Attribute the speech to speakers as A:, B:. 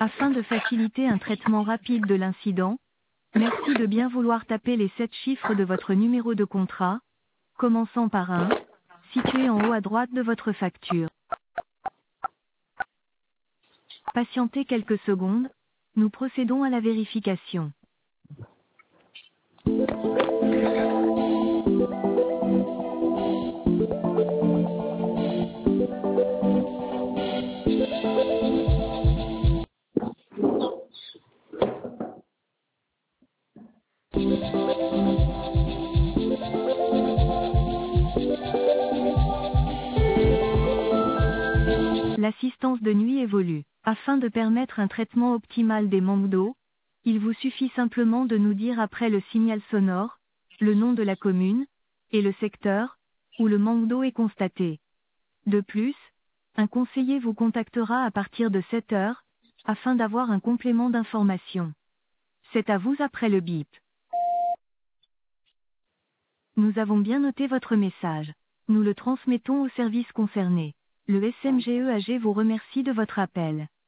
A: Afin de faciliter un traitement rapide de l'incident, merci de bien vouloir taper les 7 chiffres de votre numéro de contrat, commençant par 1, situé en haut à droite de votre facture. Patientez quelques secondes, nous procédons à la vérification. L'assistance de nuit évolue. Afin de permettre un traitement optimal des manques d'eau, il vous suffit simplement de nous dire après le signal sonore, le nom de la commune, et le secteur, où le manque d'eau est constaté. De plus, un conseiller vous contactera à partir de 7 heures, afin d'avoir un complément d'information. C'est à vous après le bip. Nous avons bien noté votre message. Nous le transmettons au service concerné. Le SMGEAG vous remercie de votre appel.